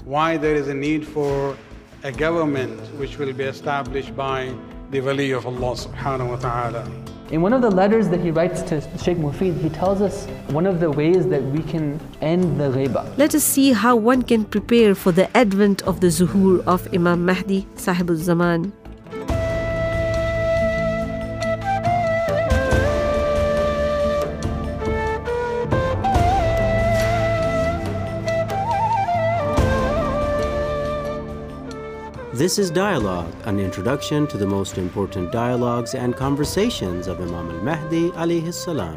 why there is a need for a government which will be established by the wali of Allah subhanahu wa ta'ala. In one of the letters that he writes to Sheikh Mufid, he tells us one of the ways that we can end the ghaiba. Let us see how one can prepare for the advent of the zuhur of Imam Mahdi, Sahibul Zaman. This is Dialogue, an introduction to the most important dialogues and conversations of Imam al-Mahdi alayhi salam.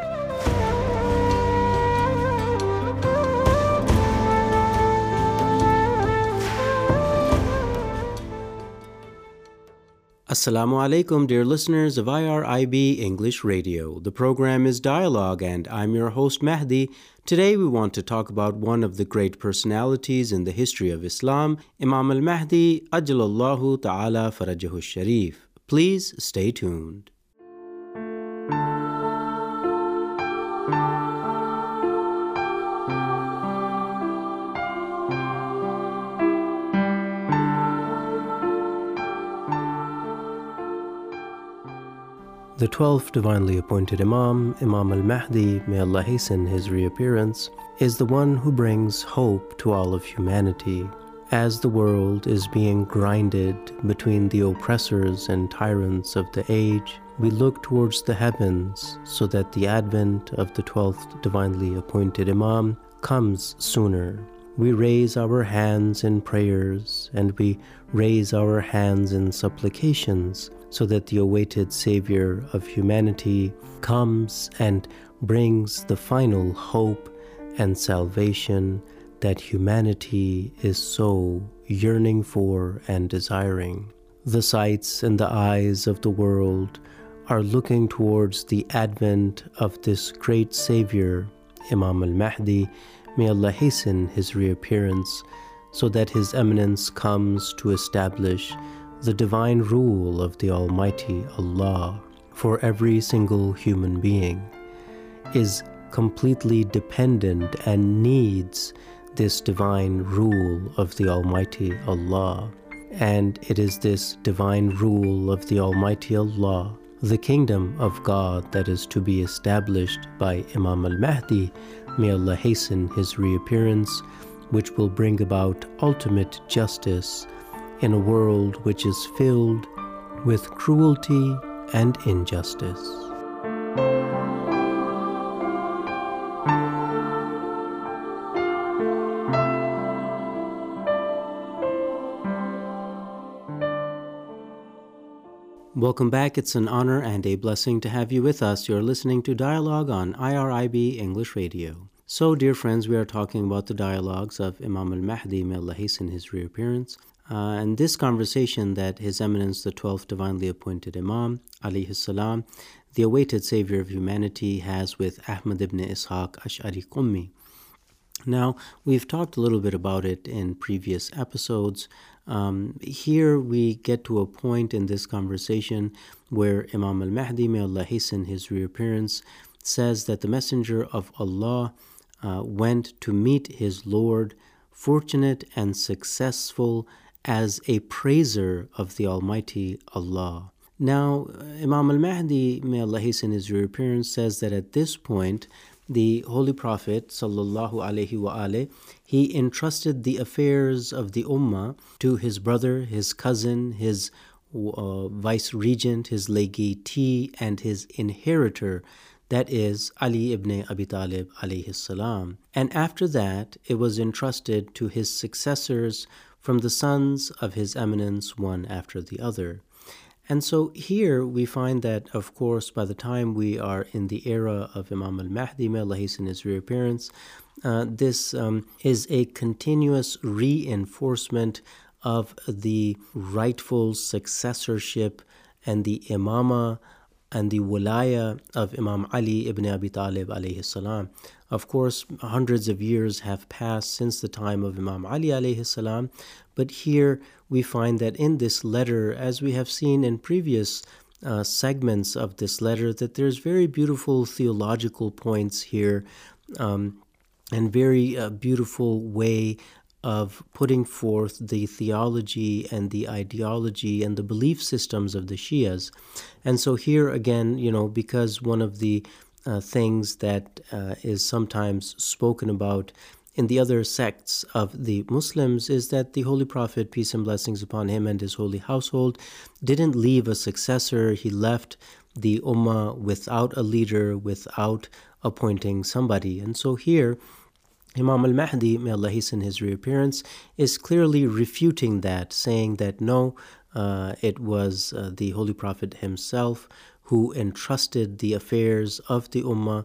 Assalamu alaikum, dear listeners of IRIB English Radio. The program is Dialogue, and I'm your host Mahdi. Today we want to talk about one of the great personalities in the history of Islam, Imam al-Mahdi, Ajjalallahu Ta'ala Farajahu Sharif. Please stay tuned. The 12th divinely appointed Imam, Imam al-Mahdi, may Allah hasten his reappearance, is the one who brings hope to all of humanity. As the world is being grinded between the oppressors and tyrants of the age, we look towards the heavens so that the advent of the 12th divinely appointed Imam comes sooner. We raise our hands in prayers and we raise our hands in supplications so that the awaited Savior of humanity comes and brings the final hope and salvation that humanity is so yearning for and desiring. The sights and the eyes of the world are looking towards the advent of this great Savior, Imam al-Mahdi. May Allah hasten his reappearance so that His Eminence comes to establish the divine rule of the Almighty Allah. For every single human being is completely dependent and needs this divine rule of the Almighty Allah. And it is this divine rule of the Almighty Allah, the kingdom of God, that is to be established by Imam al-Mahdi, may Allah hasten his reappearance, which will bring about ultimate justice in a world which is filled with cruelty and injustice. Welcome back. It's an honor and a blessing to have you with us. You're listening to Dialogue on IRIB English Radio. So, dear friends, we are talking about the dialogues of Imam al-Mahdi, may Allah hasten his reappearance. And this conversation that His Eminence, the 12th divinely appointed Imam, alayhi salam, the awaited Savior of humanity, has with Ahmad ibn Ishaq Ash'ari Qummi. Now, we've talked a little bit about it in previous episodes. Here we get to a point in this conversation where Imam al-Mahdi, may Allah hasten his reappearance, says that the Messenger of Allah went to meet his Lord, fortunate and successful as a praiser of the Almighty Allah. Now, Imam al-Mahdi, may Allah hasten his reappearance, says that at this point, the Holy Prophet sallallahu alaihi wasallam, he entrusted the affairs of the Ummah to his brother, his cousin, his vice-regent, his legatee, and his inheritor, that is Ali ibn Abi Talib alayhi salam. And after that, it was entrusted to his successors from the sons of His Eminence, one after the other. And so here we find that, of course, by the time we are in the era of Imam al-Mahdi, may Allah hasten his reappearance, this is a continuous reinforcement of the rightful successorship and the imama and the wilaya of Imam Ali ibn Abi Talib alayhi salam. Of course, hundreds of years have passed since the time of Imam Ali alayhi salam, but here we find that in this letter, as we have seen in previous segments of this letter, that there's very beautiful theological points here and very beautiful way of putting forth the theology and the ideology and the belief systems of the Shias. And so here again, because one of the things that is sometimes spoken about in the other sects of the Muslims is that the Holy Prophet, peace and blessings upon him and his holy household, didn't leave a successor. He left the Ummah without a leader, without appointing somebody. And so here, Imam al-Mahdi, may Allah hasten his reappearance, is clearly refuting that, saying that no, it was the Holy Prophet himself who entrusted the affairs of the Ummah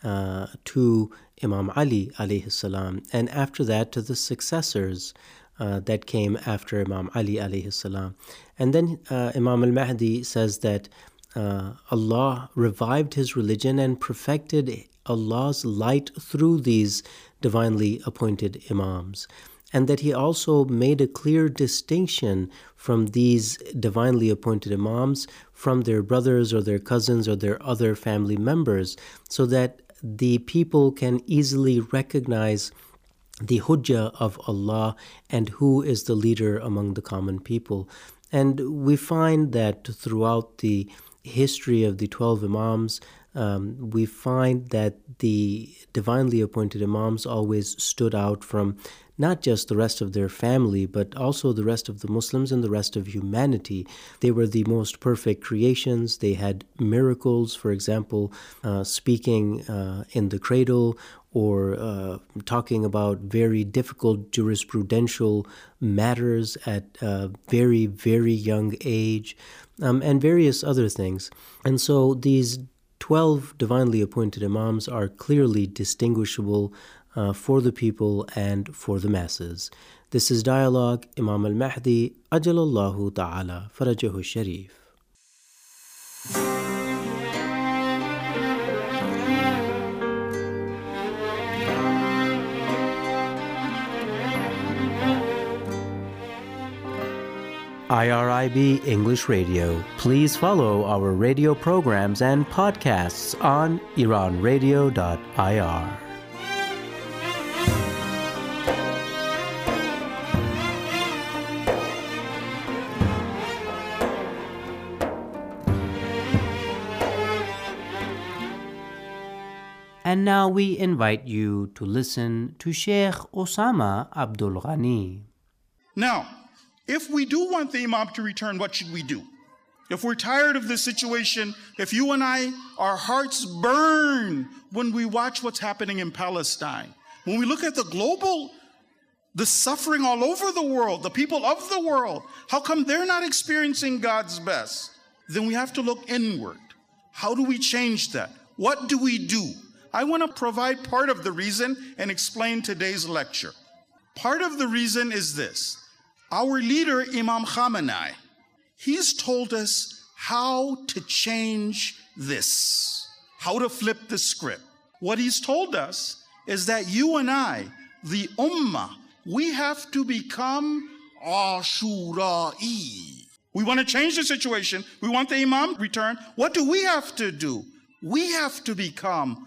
to Imam Ali alayhi salam, and after that to the successors that came after Imam Ali alayhi salam. And then Imam al-Mahdi says that Allah revived his religion and perfected Allah's light through these divinely appointed Imams, and that he also made a clear distinction from these divinely appointed Imams from their brothers or their cousins or their other family members, so that the people can easily recognize the hujjah of Allah and who is the leader among the common people. And we find that throughout the history of the 12 Imams, we find that the divinely appointed Imams always stood out from not just the rest of their family, but also the rest of the Muslims and the rest of humanity. They were the most perfect creations. They had miracles, for example, speaking in the cradle, or talking about very difficult jurisprudential matters at a very, very young age, and various other things. And so these 12 divinely appointed Imams are clearly distinguishable for the people and for the masses. This is Dialogue, Imam al-Mahdi, Ajalallahu Ta'ala, Farajahu Sharif. IRIB English Radio. Please follow our radio programs and podcasts on iranradio.ir. And now we invite you to listen to Sheikh Osama Abdul Ghani. Now, if we do want the Imam to return, what should we do? If we're tired of this situation, if you and I, our hearts burn when we watch what's happening in Palestine, when we look at the suffering all over the world, the people of the world, how come they're not experiencing God's best? Then we have to look inward. How do we change that? What do we do? I want to provide part of the reason and explain today's lecture. Part of the reason is this. Our leader, Imam Khamenei, he's told us how to change this, how to flip the script. What he's told us is that you and I, the Ummah, we have to become Ashura'i. We want to change the situation. We want the Imam return. What do we have to do? We have to become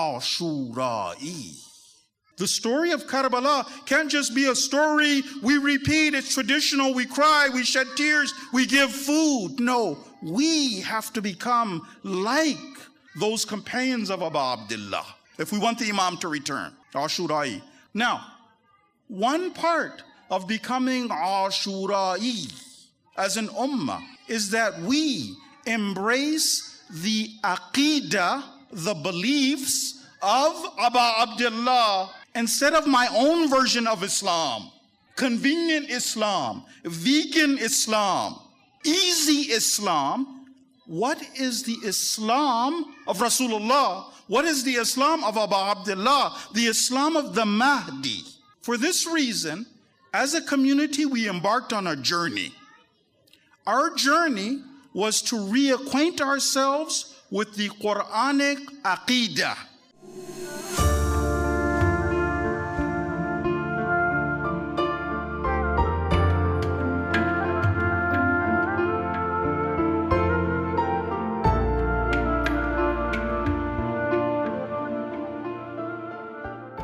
Ashura'i. The story of Karbala can't just be a story we repeat. It's traditional. We cry, we shed tears, we give food. No, we have to become like those companions of Abu Abdullah if we want the Imam to return. Ashura'i. Now, one part of becoming Ashura'i as an ummah is that we embrace the aqidah, the beliefs of Abu Abdullah, instead of my own version of Islam, convenient Islam, vegan Islam, easy Islam. What is the Islam of Rasulullah? What is the Islam of Abu Abdullah? The Islam of the Mahdi. For this reason, as a community, we embarked on a journey. Our journey was to reacquaint ourselves with the Quranic Aqidah.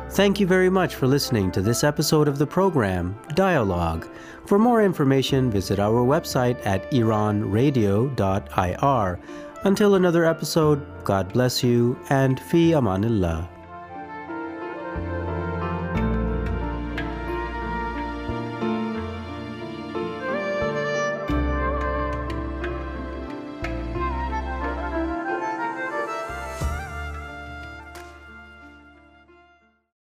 Thank you very much for listening to this episode of the program, Dialogue. For more information, visit our website at iranradio.ir. Until another episode, God bless you and fi amanillah.